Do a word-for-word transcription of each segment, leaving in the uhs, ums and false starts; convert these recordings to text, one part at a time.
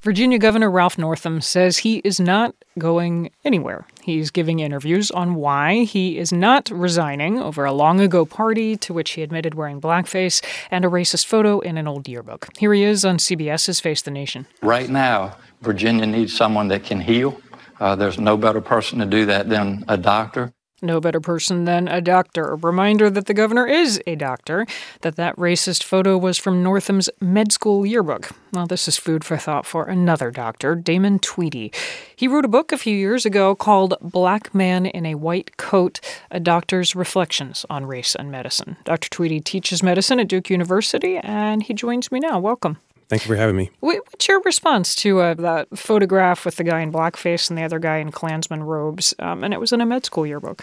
Virginia Governor Ralph Northam says he is not going anywhere. He's giving interviews on why he is not resigning over a long-ago party to which he admitted wearing blackface and a racist photo in an old yearbook. Here he is on CBS's Face the Nation. Right now, Virginia needs someone that can heal. Uh, there's no better person to do that than a doctor. No better person than a doctor. A reminder that the governor is a doctor, that that racist photo was from Northam's med school yearbook. Well, this is food for thought for another doctor, Damon Tweedy. He wrote a book a few years ago called Black Man in a White Coat, A Doctor's Reflections on Race and Medicine. Doctor Tweedy teaches medicine at Duke University, and he joins me now. Welcome. Thank you for having me. What's your response to uh, that photograph with the guy in blackface and the other guy in Klansman robes? Um, and it was in a med school yearbook.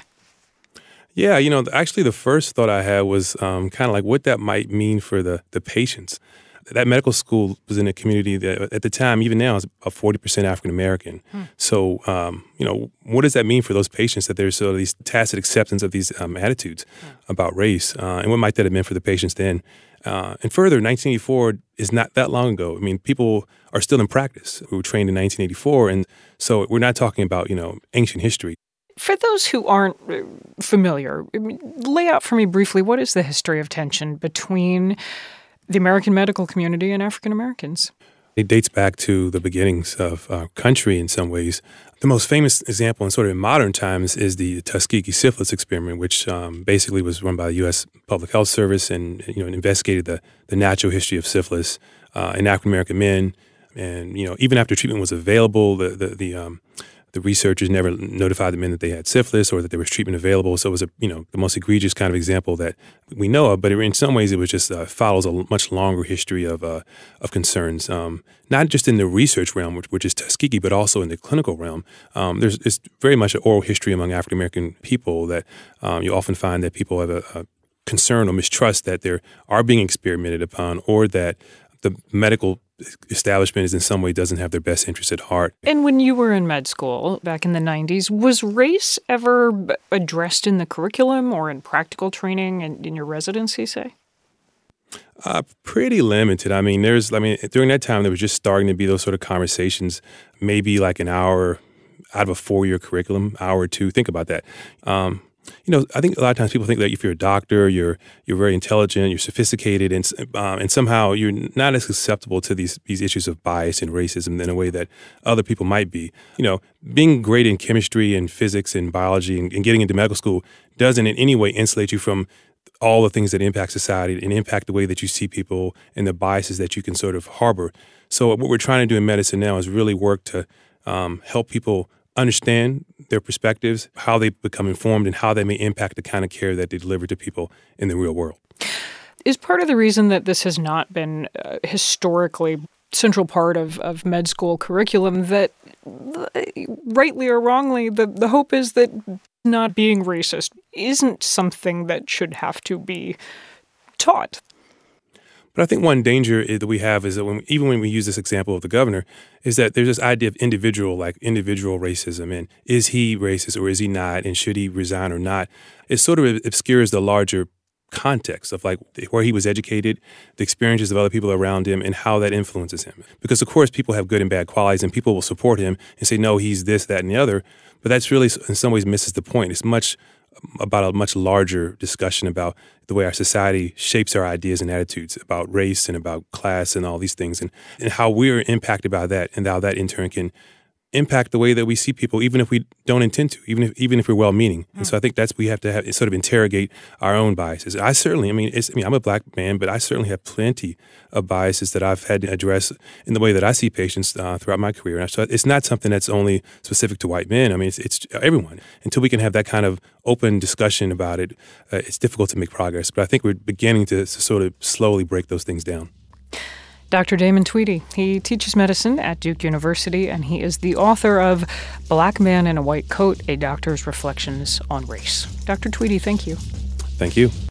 Yeah, you know, actually the first thought I had was um, kind of like what that might mean for the, the patients. That medical school was in a community that at the time, even now, is about forty percent African-American. Hmm. So, um, you know, what does that mean for those patients that there's sort of these tacit acceptance of these um, attitudes hmm. about race? Uh, and what might that have meant for the patients then? Uh, and further, nineteen eighty-four is not that long ago. I mean, people are still in practice who were trained in nineteen eighty-four. And so we're not talking about, you know, ancient history. For those who aren't familiar, lay out for me briefly, what is the history of tension between the American medical community and African Americans? It dates back to the beginnings of our country in some ways. The most famous example in sort of in modern times is the Tuskegee syphilis experiment, which um, basically was run by the U S Public Health Service and, you know, investigated the, the natural history of syphilis uh, in African American men. And, you know, even after treatment was available, the, the, the um, The researchers never notified the men that they had syphilis or that there was treatment available. So it was a, you know, the most egregious kind of example that we know of. But it, in some ways, it was just uh, follows a much longer history of uh, of concerns, um, not just in the research realm, which, which is Tuskegee, but also in the clinical realm. Um, there's it's very much an oral history among African American people that um, you often find that people have a, a concern or mistrust that they are being experimented upon, or that the medical establishment is in some way doesn't have their best interests at heart. And when you were in med school back in the nineties, was race ever addressed in the curriculum or in practical training and in your residency, say? Uh, pretty limited. I mean, there's, I mean, during that time, there was just starting to be those sort of conversations, maybe like an hour out of a four-year curriculum, hour or two. Think about that. Um, You know, I think a lot of times people think that if you're a doctor, you're you're very intelligent, you're sophisticated, and um, and somehow you're not as susceptible to these these issues of bias and racism in a way that other people might be. You know, being great in chemistry and physics and biology and, and getting into medical school doesn't in any way insulate you from all the things that impact society and impact the way that you see people and the biases that you can sort of harbor. So what we're trying to do in medicine now is really work to um, help people understand their perspectives, how they become informed, and how they may impact the kind of care that they deliver to people in the real world. Is part of the reason that this has not been uh, historically central part of, of med school curriculum that, rightly or wrongly, the, the hope is that not being racist isn't something that should have to be taught? But I think one danger that we have is that when, even when we use this example of the governor, is that there's this idea of individual, like individual racism, and is he racist or is he not, and should he resign or not? It sort of obscures the larger context of like where he was educated, the experiences of other people around him, and how that influences him. Because of course people have good and bad qualities, and people will support him and say, no, he's this, that, and the other. But that's really, in some ways, misses the point. It's much about a much larger discussion about the way our society shapes our ideas and attitudes about race and about class and all these things, and, and how we're impacted by that, and how that in turn can impact the way that we see people, even if we don't intend to, even if even if we're well-meaning. Mm. And so I think that's we have to have, sort of interrogate our own biases. I certainly, I mean, it's, I mean, I'm a black man, but I certainly have plenty of biases that I've had to address in the way that I see patients uh, throughout my career. And so it's not something that's only specific to white men. I mean, it's, it's everyone. Until we can have that kind of open discussion about it, uh, it's difficult to make progress. But I think we're beginning to, to sort of slowly break those things down. Doctor Damon Tweedy. He teaches medicine at Duke University, and he is the author of Black Man in a White Coat, A Doctor's Reflections on Race. Doctor Tweedy, thank you. Thank you.